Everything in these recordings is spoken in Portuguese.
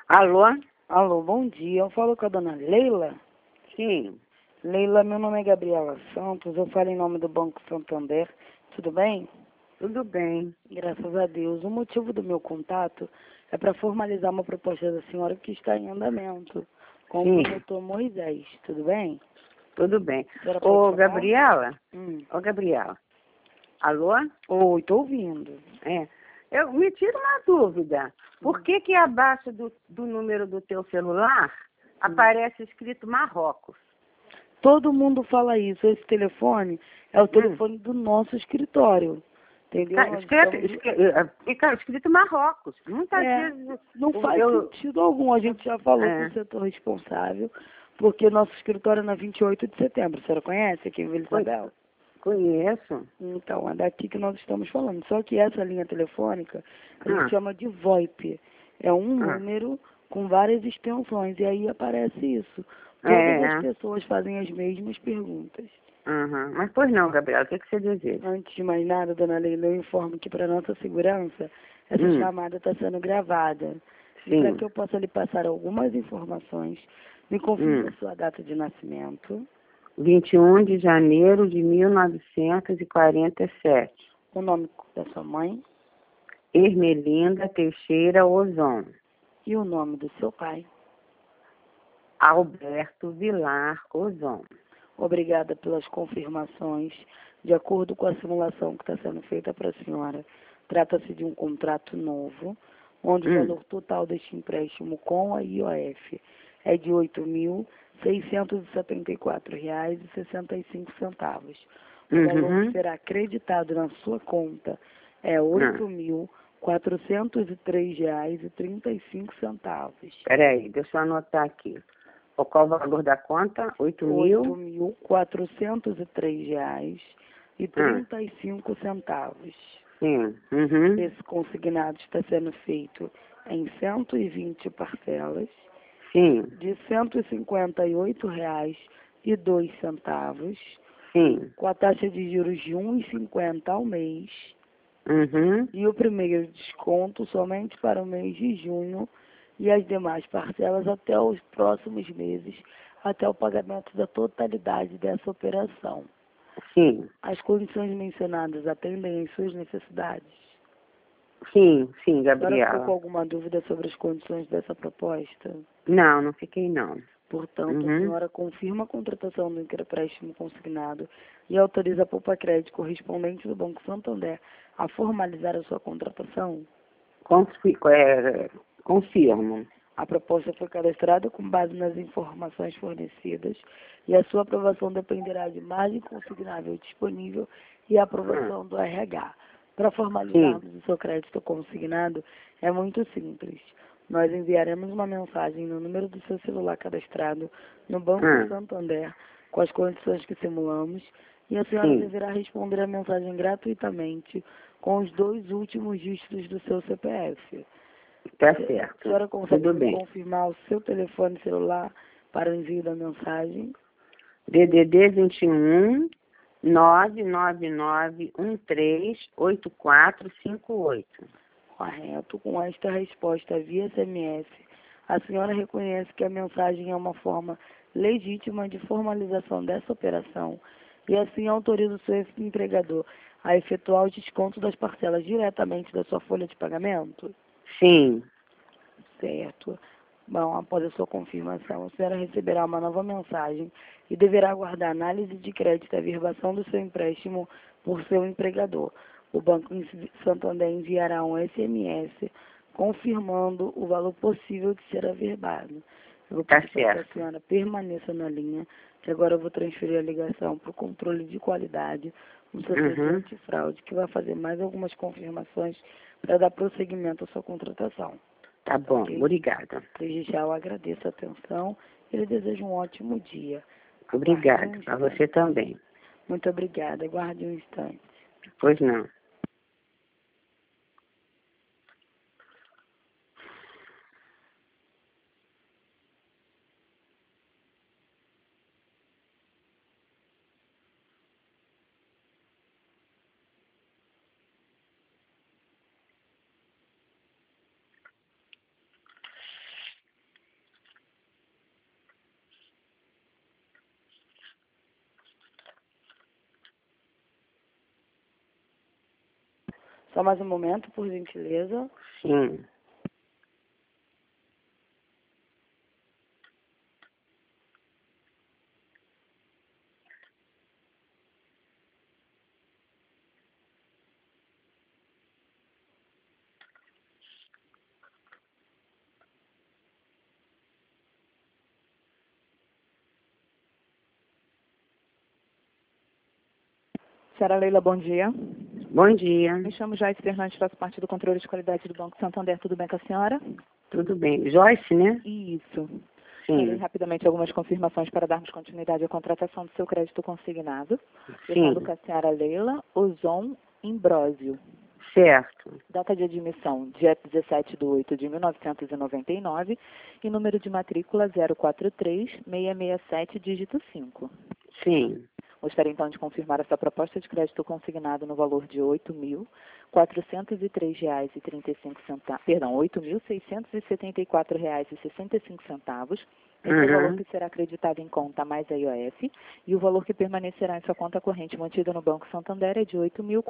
Alô? Alô, bom dia. Eu falo com a dona Leila. Sim. Leila, meu nome é Gabriela Santos. Eu falo em nome do Banco Santander. Tudo bem? Tudo bem. Graças a Deus. O motivo do meu contato é para formalizar uma proposta da senhora que está em andamento com o Sim. promotor Moisés. Tudo bem? Tudo bem. A senhora pode Ô, falar? Gabriela? Ô, Gabriela. Alô? Oi, estou ouvindo. Eu me tiro uma dúvida. Por que abaixo do número do teu celular aparece escrito Marrocos? Todo mundo fala isso. Esse telefone é o telefone do nosso escritório. Entendeu? Nós estamos... Fica escrito Marrocos. Muitas vezes... Não faz sentido algum. A gente já falou com o setor responsável, porque nosso escritório é na 28 de setembro. A senhora conhece aqui em Vila Isabel? Conheço. Então, é daqui que nós estamos falando. Só que essa linha telefônica, a gente chama de VoIP. É um número com várias extensões, e aí aparece isso. Todas as pessoas fazem as mesmas perguntas. Mas pois não, Gabriela, o que você deseja? Antes de mais nada, dona Leila, eu informo que para nossa segurança, essa chamada está sendo gravada. E para que eu possa lhe passar algumas informações, me confirme a sua data de nascimento. 21 de janeiro de 1947. O nome da sua mãe. Ermelinda Teixeira Ozon. E o nome do seu pai. Alberto Vilar Ozon. Obrigada pelas confirmações. De acordo com a simulação que está sendo feita para a senhora, trata-se de um contrato novo, onde o valor total deste empréstimo com a IOF é de R$ 8.674,65. O valor que será acreditado na sua conta é R$ 8.403,35. Peraí, deixa eu anotar aqui. Qual o valor da conta? R$ 8.403,35. Sim. Esse consignado está sendo feito em 120 parcelas. Sim. De R$ 158,02. Sim. Com a taxa de juros de 1,50 ao mês. E o primeiro desconto somente para o mês de junho e as demais parcelas até os próximos meses, até o pagamento da totalidade dessa operação. Sim. As condições mencionadas atendem às suas necessidades? Sim, A senhora Gabriela. ficou com alguma dúvida sobre as condições dessa proposta? Não fiquei não. Portanto, a senhora confirma a contratação do empréstimo consignado e autoriza a Poupa Crédito correspondente do Banco Santander a formalizar a sua contratação? Confirmo. A proposta foi cadastrada com base nas informações fornecidas e a sua aprovação dependerá de margem consignável disponível e a aprovação do RH. Para formalizarmos o seu crédito consignado, é muito simples. Nós enviaremos uma mensagem no número do seu celular cadastrado no Banco Santander com as condições que simulamos e a senhora deverá responder a mensagem gratuitamente com os 2 últimos dígitos do seu CPF. Tá certo. A senhora consegue Tudo bem. confirmar o seu telefone celular para o envio da mensagem? DDD 21 999138458. Correto. Com esta resposta via SMS, a senhora reconhece que a mensagem é uma forma legítima de formalização dessa operação e assim autoriza o seu empregador a efetuar o desconto das parcelas diretamente da sua folha de pagamento? Sim. Certo. Bom, após a sua confirmação, a senhora receberá uma nova mensagem e deverá aguardar análise de crédito e averbação do seu empréstimo por seu empregador. O Banco Santander enviará um SMS confirmando o valor possível de ser averbado. Eu vou pedir para que a senhora permaneça na linha, que agora eu vou transferir a ligação para o controle de qualidade no setor de antifraude, que vai fazer mais algumas confirmações para dar prosseguimento à sua contratação. Tá bom, Okay? Obrigada. Desde já eu agradeço a atenção e lhe desejo um ótimo dia. Obrigada, para você também. Muito obrigada. Aguarde um instante. Pois não. Só mais um momento, por gentileza. Sim. Senhora Leila, bom dia. Bom dia. Me chamo Joyce Fernandes, faço parte do controle de qualidade do Banco Santander. Tudo bem com a senhora? Tudo bem. Joyce, né? Isso. Farei Sim. rapidamente algumas confirmações para darmos continuidade à contratação do seu crédito consignado. Sim. Fechando com a senhora Leila Ozon Imbrósio. Certo. Data de admissão, dia 17/8/1999 e número de matrícula 043667, dígito 5. Sim. Gostaria então de confirmar essa proposta de crédito consignado no valor de R$ 8.403,35, perdão, R$ 8.674,65. Esse é o valor que será acreditado em conta mais a IOF, e o valor que permanecerá em sua conta corrente mantida no Banco Santander é de R$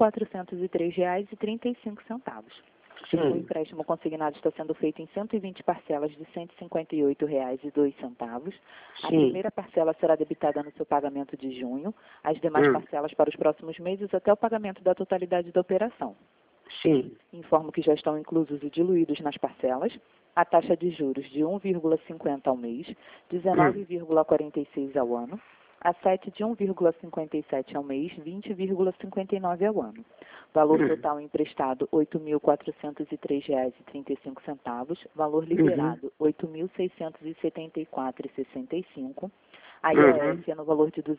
8.403,35. O Sim. empréstimo consignado está sendo feito em 120 parcelas de R$ 158,02. A Sim. primeira parcela será debitada no seu pagamento de junho, as demais parcelas para os próximos meses até o pagamento da totalidade da operação. Sim. Informo que já estão inclusos e diluídos nas parcelas a taxa de juros de 1,50 ao mês, 19,46 ao ano, a 7 de 1,57 ao mês, 20,59 ao ano. Valor total emprestado, R$ 8.403,35. Valor liberado, R$ 8.674,65. A IOF é no valor de R$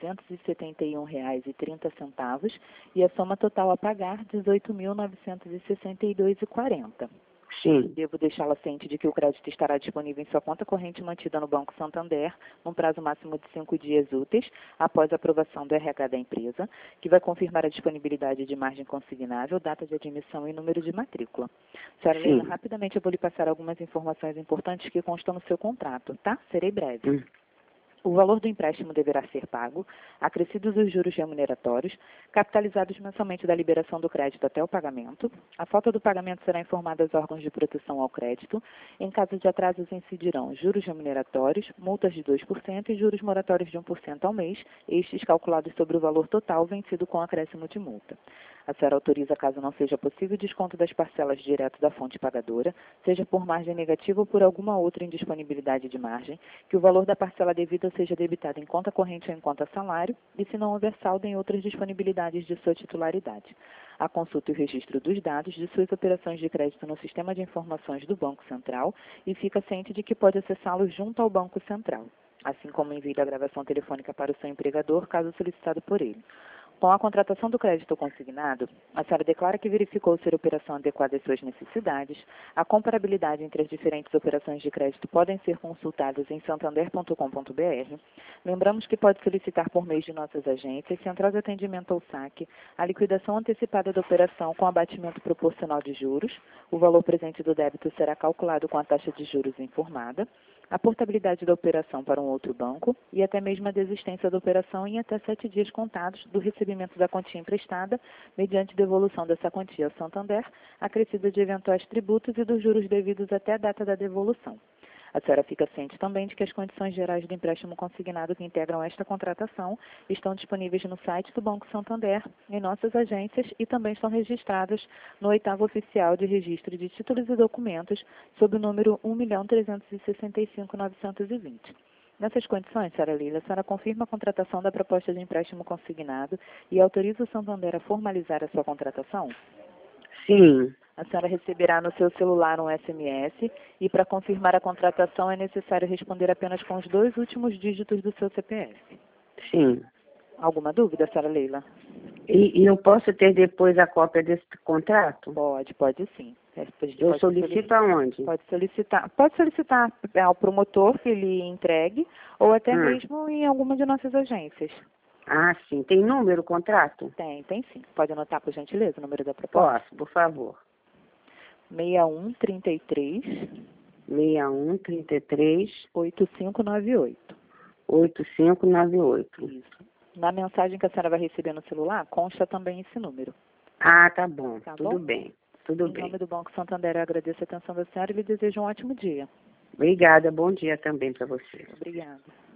271,30 e a soma total a pagar, R$ 18.962,40. Sim. Devo deixá-la ciente de que o crédito estará disponível em sua conta corrente mantida no Banco Santander, num prazo máximo de 5 dias úteis, após a aprovação do RH da empresa, que vai confirmar a disponibilidade de margem consignável, data de admissão e número de matrícula. Senhora Leila, rapidamente eu vou lhe passar algumas informações importantes que constam no seu contrato, tá? Serei breve. O valor do empréstimo deverá ser pago, acrescidos os juros remuneratórios, capitalizados mensalmente da liberação do crédito até o pagamento. A falta do pagamento será informada aos órgãos de proteção ao crédito. Em caso de atrasos, incidirão juros remuneratórios, multas de 2% e juros moratórios de 1% ao mês, estes calculados sobre o valor total vencido com acréscimo de multa. A senhora autoriza, caso não seja possível, o desconto das parcelas direto da fonte pagadora, seja por margem negativa ou por alguma outra indisponibilidade de margem, que o valor da parcela devida seja debitado em conta corrente ou em conta salário, e se não houver saldo em outras disponibilidades de sua titularidade. A consulta e o registro dos dados de suas operações de crédito no Sistema de Informações do Banco Central e fica ciente de que pode acessá-los junto ao Banco Central, assim como envie a gravação telefônica para o seu empregador, caso solicitado por ele. Com a contratação do crédito consignado, a senhora declara que verificou ser a operação adequada às suas necessidades. A comparabilidade entre as diferentes operações de crédito podem ser consultadas em santander.com.br. Lembramos que pode solicitar por meio de nossas agências, Central de Atendimento ou SAC, a liquidação antecipada da operação com abatimento proporcional de juros. O valor presente do débito será calculado com a taxa de juros informada, a portabilidade da operação para um outro banco e até mesmo a desistência da operação em até 7 dias contados do recebimento da quantia emprestada, mediante devolução dessa quantia ao Santander, acrescida de eventuais tributos e dos juros devidos até a data da devolução. A senhora fica ciente também de que as condições gerais do empréstimo consignado que integram esta contratação estão disponíveis no site do Banco Santander, em nossas agências e também estão registradas no 8º Oficial de Registro de Títulos e Documentos, sob o número 1.365.920. Nessas condições, senhora Leila, a senhora confirma a contratação da proposta de empréstimo consignado e autoriza o Santander a formalizar a sua contratação? Sim. A senhora receberá no seu celular um SMS e, para confirmar a contratação, é necessário responder apenas com os 2 últimos dígitos do seu CPF. Sim. Alguma dúvida, senhora Leila? E eu posso ter depois a cópia desse contrato? Pode sim. Eu solicito aonde? Pode solicitar ao promotor que ele entregue ou até mesmo em alguma de nossas agências. Ah, sim. Tem número o contrato? Tem sim. Pode anotar, por gentileza, o número da proposta? Posso, por favor. 6133 6133 8598. 8598. Isso. Na mensagem que a senhora vai receber no celular, consta também esse número. Ah, tá bom. Tá Tudo bom? bem. Tudo Em bem. nome do Banco Santander, eu agradeço a atenção da senhora e lhe desejo um ótimo dia. Obrigada. Bom dia também para você. Obrigada.